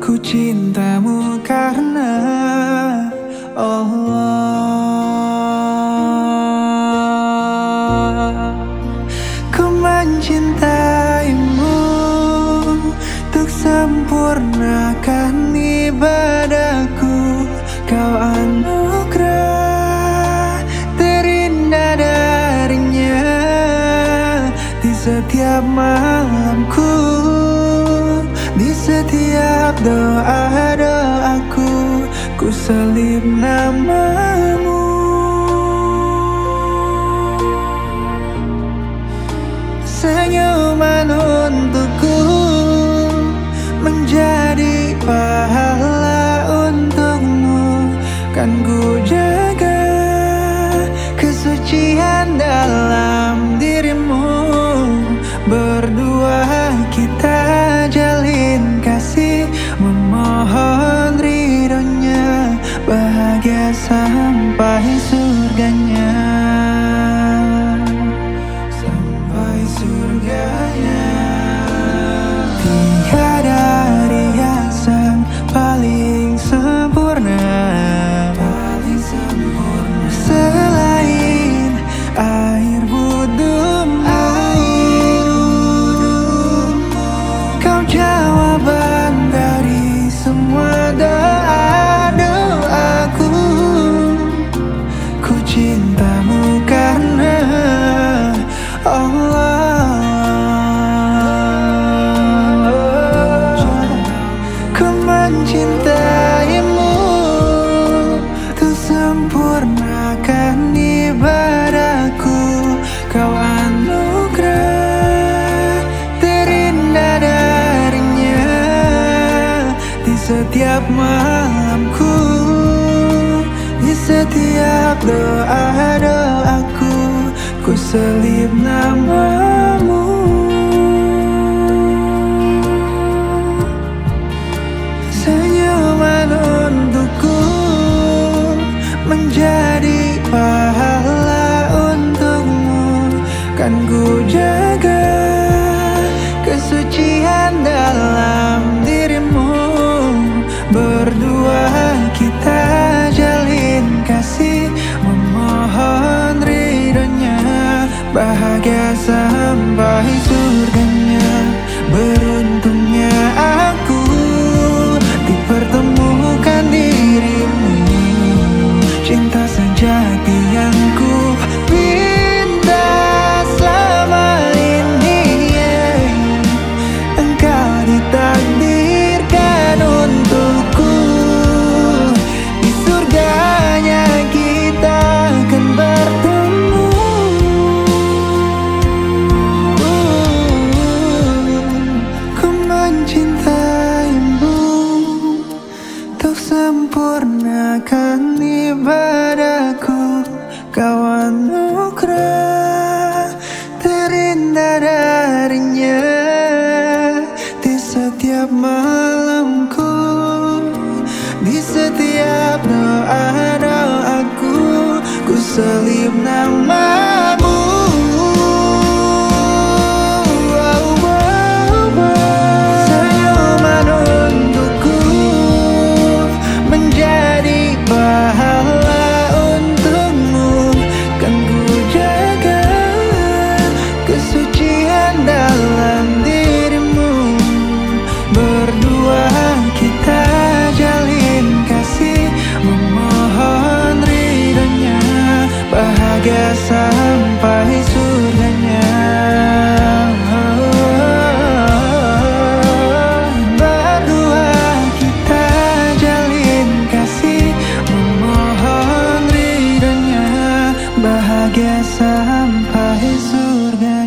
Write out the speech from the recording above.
Ku cintamu karena Allah. Ku mencintaimu untuk sempurnakan ibadahku. Kau anugerah terindah darinya di setiap malamku, di setiap doa-doaku. Ku selip namamu. Senyuman untukku menjadi pahala untukmu. Kan ku jaga kesucian dalam dirimu. Berdua kita jalin kasih, memohon ridhonya, bahagia sampai surganya. Sampai surganya. Tiada riasan paling sempurna, paling sempurna selain air wudhumu. Kau jawaban dari semua doa-doaku. Ku cintamu karena Allah. Ku mencintaimu untuk sempurnakan ibadahku. Kau anugerah terindah darinya di setiap malamku, di setiap doa-doaku. Ku selip namamu. Senyuman untukku menjadi pahala untukmu. Kan ku jaga kesucian dalam dirimu. Berdua kita jalin kasih, memohon ridhonya, bahagia sampai surganya. Beruntungnya aku dipertemukan dirimu, cinta sejati yang ku pinta selama ini. Engkau ditakdirkan untukku, di surganya kita akan bertemu. Ku mencintaimu untuk sempurnakan ibadahku. Kau anugerah terindah darinya di setiap malamku, di setiap doa-doaku. Ku selip namamu. Senyuman untukku menjadi pahala untukmu. Kan ku jaga kesucian dalam dirimu. Berdua kita jalin kasih, memohon ridhonya, bahagia sampai surganya. Berdua kita jalin kasih, memohon ridhonya, bahagia sampai surga.